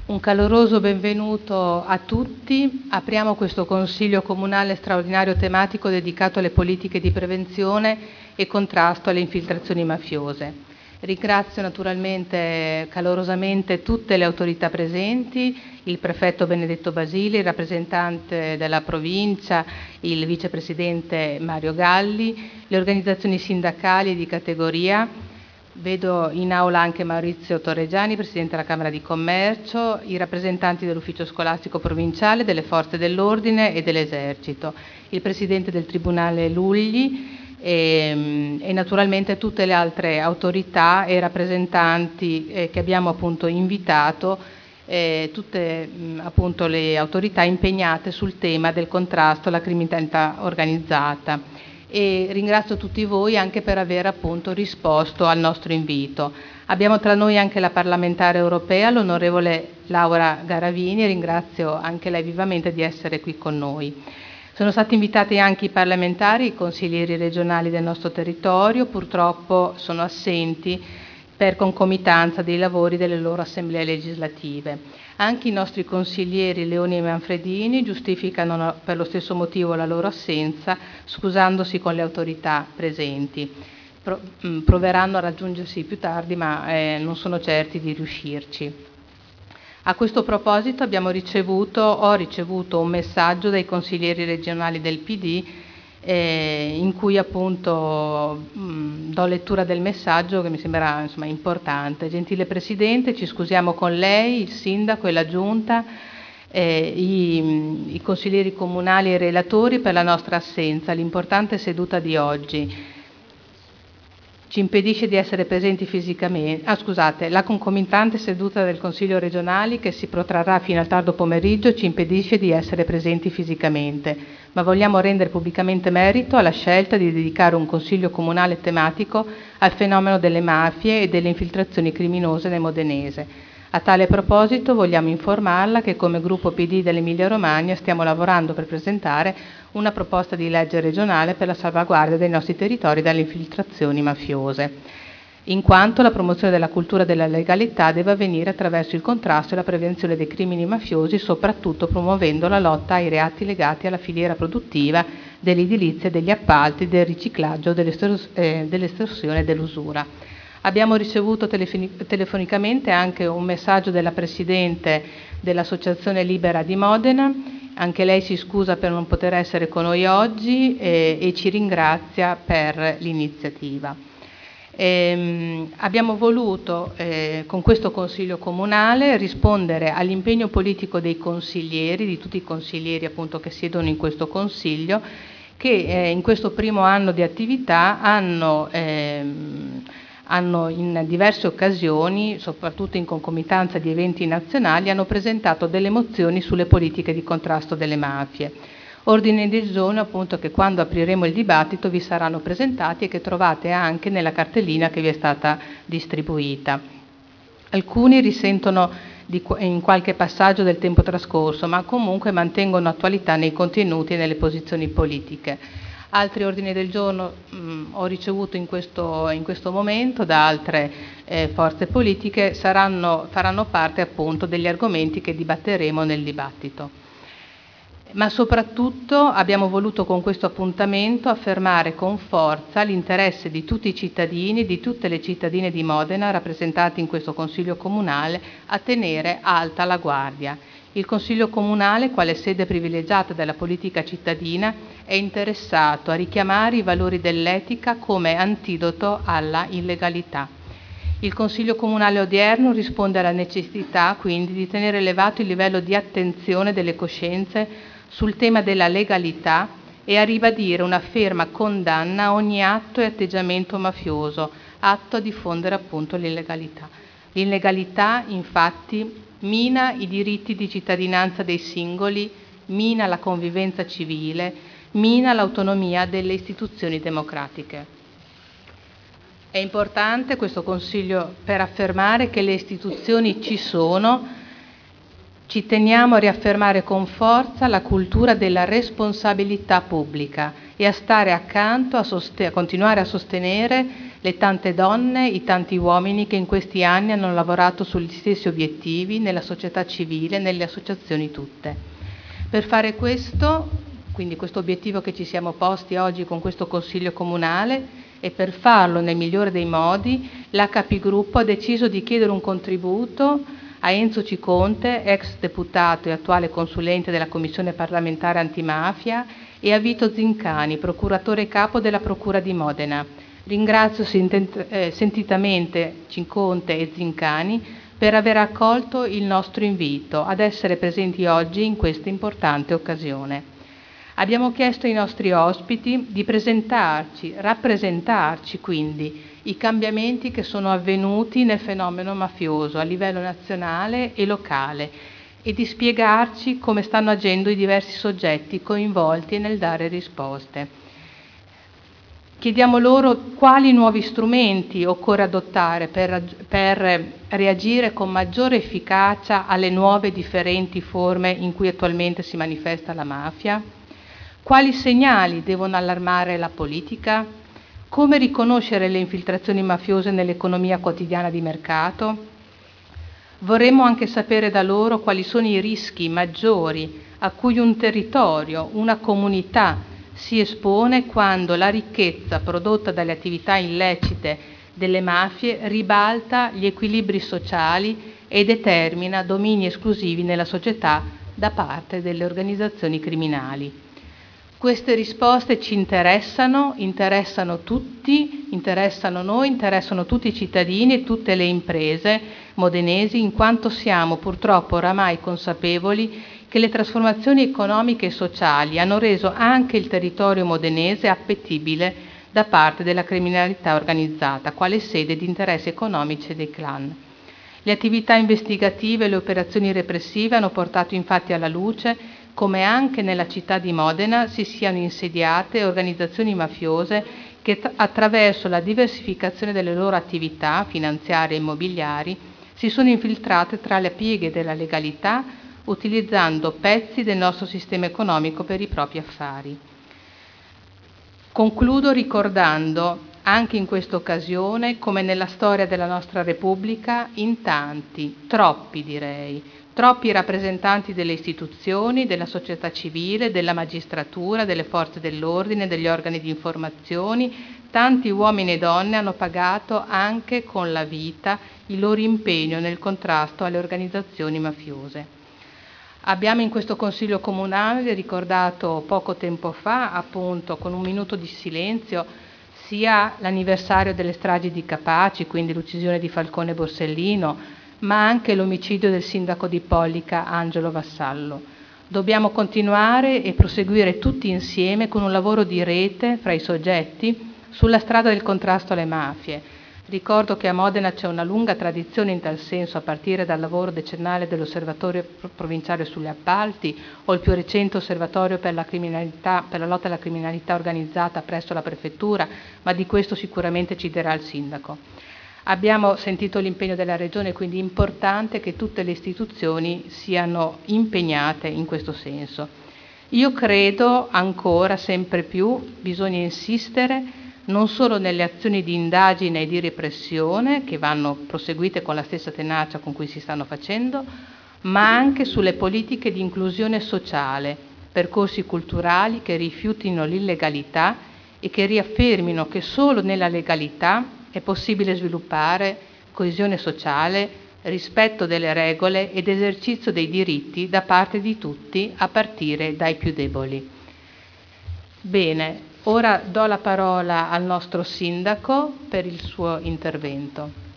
Un caloroso benvenuto a tutti. Apriamo questo Consiglio Comunale straordinario tematico dedicato alle politiche di prevenzione e contrasto alle infiltrazioni mafiose. Ringrazio naturalmente calorosamente tutte le autorità presenti, il prefetto Benedetto Basili, il rappresentante della provincia, il vicepresidente Mario Galli, le organizzazioni sindacali e di categoria. Vedo in aula anche Maurizio Torregiani, Presidente della Camera di Commercio, i rappresentanti dell'Ufficio Scolastico Provinciale, delle Forze dell'Ordine e dell'Esercito, il Presidente del Tribunale Lugli e naturalmente tutte le altre autorità e rappresentanti che abbiamo appunto invitato, tutte appunto le autorità impegnate sul tema del contrasto alla criminalità organizzata. E ringrazio tutti voi anche per aver appunto risposto al nostro invito. Abbiamo tra noi anche la parlamentare europea, l'onorevole Laura Garavini, e ringrazio anche lei vivamente di essere qui con noi. Sono stati invitati anche i parlamentari, i consiglieri regionali del nostro territorio, purtroppo sono assenti per concomitanza dei lavori delle loro assemblee legislative. Anche i nostri consiglieri Leoni e Manfredini giustificano per lo stesso motivo la loro assenza, scusandosi con le autorità presenti. Proveranno a raggiungersi più tardi, ma non sono certi di riuscirci. A questo proposito ho ricevuto un messaggio dai consiglieri regionali del PD in cui appunto do lettura del messaggio che mi sembra importante. Gentile Presidente, ci scusiamo con lei, il Sindaco e la Giunta, i consiglieri comunali e i relatori per la nostra assenza. L'importante seduta di oggi ci impedisce di essere presenti fisicamente. La concomitante seduta del Consiglio regionale, che si protrarrà fino al tardo pomeriggio, ci impedisce di essere presenti fisicamente, ma vogliamo rendere pubblicamente merito alla scelta di dedicare un Consiglio comunale tematico al fenomeno delle mafie e delle infiltrazioni criminose nel Modenese. A tale proposito vogliamo informarla che come gruppo PD dell'Emilia Romagna stiamo lavorando per presentare una proposta di legge regionale per la salvaguardia dei nostri territori dalle infiltrazioni mafiose, in quanto la promozione della cultura della legalità deve avvenire attraverso il contrasto e la prevenzione dei crimini mafiosi, soprattutto promuovendo la lotta ai reati legati alla filiera produttiva dell'edilizia, degli appalti, del riciclaggio, dell'estorsione e dell'usura. Abbiamo ricevuto telefonicamente anche un messaggio della Presidente dell'Associazione Libera di Modena. Anche lei si scusa per non poter essere con noi oggi e ci ringrazia per l'iniziativa. Abbiamo voluto con questo Consiglio Comunale rispondere all'impegno politico dei consiglieri, di tutti i consiglieri appunto che siedono in questo Consiglio, che in questo primo anno di attività hanno in diverse occasioni, soprattutto in concomitanza di eventi nazionali, hanno presentato delle mozioni sulle politiche di contrasto delle mafie. Ordini del giorno appunto che quando apriremo il dibattito vi saranno presentati e che trovate anche nella cartellina che vi è stata distribuita. Alcuni risentono in qualche passaggio del tempo trascorso, ma comunque mantengono attualità nei contenuti e nelle posizioni politiche. Altri ordini del giorno ho ricevuto in questo momento da altre forze politiche faranno parte appunto degli argomenti che dibatteremo nel dibattito. Ma soprattutto abbiamo voluto con questo appuntamento affermare con forza l'interesse di tutti i cittadini, di tutte le cittadine di Modena rappresentati in questo Consiglio Comunale a tenere alta la guardia. Il Consiglio Comunale, quale sede privilegiata della politica cittadina, è interessato a richiamare i valori dell'etica come antidoto alla illegalità. Il Consiglio Comunale odierno risponde alla necessità, quindi, di tenere elevato il livello di attenzione delle coscienze sul tema della legalità e a ribadire una ferma condanna a ogni atto e atteggiamento mafioso, atto a diffondere appunto l'illegalità. L'illegalità, infatti, mina i diritti di cittadinanza dei singoli, mina la convivenza civile, mina l'autonomia delle istituzioni democratiche. È importante questo Consiglio per affermare che le istituzioni ci sono. Ci teniamo a riaffermare con forza la cultura della responsabilità pubblica e a stare accanto, a continuare a sostenere le tante donne, i tanti uomini che in questi anni hanno lavorato sugli stessi obiettivi nella società civile, nelle associazioni tutte. Per fare questo, quindi questo obiettivo che ci siamo posti oggi con questo Consiglio Comunale, e per farlo nel migliore dei modi, la Capigruppo ha deciso di chiedere un contributo a Enzo Ciconte, ex deputato e attuale consulente della Commissione parlamentare antimafia, e a Vito Zincani, procuratore capo della Procura di Modena. Ringrazio sentitamente Ciconte e Zincani per aver accolto il nostro invito ad essere presenti oggi in questa importante occasione. Abbiamo chiesto ai nostri ospiti di rappresentarci quindi i cambiamenti che sono avvenuti nel fenomeno mafioso a livello nazionale e locale e di spiegarci come stanno agendo i diversi soggetti coinvolti nel dare risposte. Chiediamo loro quali nuovi strumenti occorre adottare per reagire con maggiore efficacia alle nuove differenti forme in cui attualmente si manifesta la mafia. Quali segnali devono allarmare la politica? Come riconoscere le infiltrazioni mafiose nell'economia quotidiana di mercato? Vorremmo anche sapere da loro quali sono i rischi maggiori a cui un territorio, una comunità si espone quando la ricchezza prodotta dalle attività illecite delle mafie ribalta gli equilibri sociali e determina domini esclusivi nella società da parte delle organizzazioni criminali. Queste risposte ci interessano tutti, interessano noi, interessano tutti i cittadini e tutte le imprese modenesi, in quanto siamo purtroppo oramai consapevoli che le trasformazioni economiche e sociali hanno reso anche il territorio modenese appetibile da parte della criminalità organizzata, quale sede di interessi economici dei clan. Le attività investigative e le operazioni repressive hanno portato infatti alla luce come anche nella città di Modena si siano insediate organizzazioni mafiose che attraverso la diversificazione delle loro attività finanziarie e immobiliari si sono infiltrate tra le pieghe della legalità, utilizzando pezzi del nostro sistema economico per i propri affari. Concludo ricordando anche in questa occasione come nella storia della nostra Repubblica in tanti, troppi direi, troppi rappresentanti delle istituzioni, della società civile, della magistratura, delle forze dell'ordine, degli organi di informazione, tanti uomini e donne hanno pagato anche con la vita il loro impegno nel contrasto alle organizzazioni mafiose. Abbiamo in questo Consiglio Comunale ricordato poco tempo fa, appunto con un minuto di silenzio, sia l'anniversario delle stragi di Capaci, quindi l'uccisione di Falcone e Borsellino, ma anche l'omicidio del sindaco di Pollica, Angelo Vassallo. Dobbiamo continuare e proseguire tutti insieme con un lavoro di rete fra i soggetti sulla strada del contrasto alle mafie. Ricordo che a Modena c'è una lunga tradizione in tal senso, a partire dal lavoro decennale dell'Osservatorio Provinciale sugli Appalti o il più recente Osservatorio per la lotta alla criminalità organizzata presso la Prefettura, ma di questo sicuramente ci dirà il Sindaco. Abbiamo sentito l'impegno della Regione, quindi è importante che tutte le istituzioni siano impegnate in questo senso. Io credo ancora sempre più bisogna insistere non solo nelle azioni di indagine e di repressione, che vanno proseguite con la stessa tenacia con cui si stanno facendo, ma anche sulle politiche di inclusione sociale, percorsi culturali che rifiutino l'illegalità e che riaffermino che solo nella legalità è possibile sviluppare coesione sociale, rispetto delle regole ed esercizio dei diritti da parte di tutti, a partire dai più deboli. Bene, ora do la parola al nostro Sindaco per il suo intervento.